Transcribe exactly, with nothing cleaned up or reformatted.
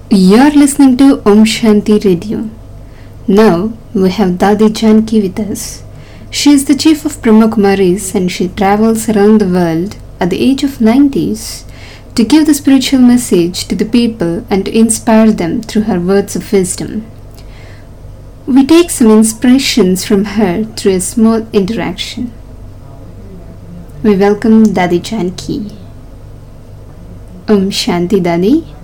You're listening to Om Shanti Radio. Now we have Dadi Janki with us. She is the chief of Brahma Kumaris and she travels around the world at the age of nineties to give the spiritual message to the people and to inspire them through her words of wisdom. We take some inspirations from her through a small interaction. We welcome Dadi Janki. Om Shanti Dadi.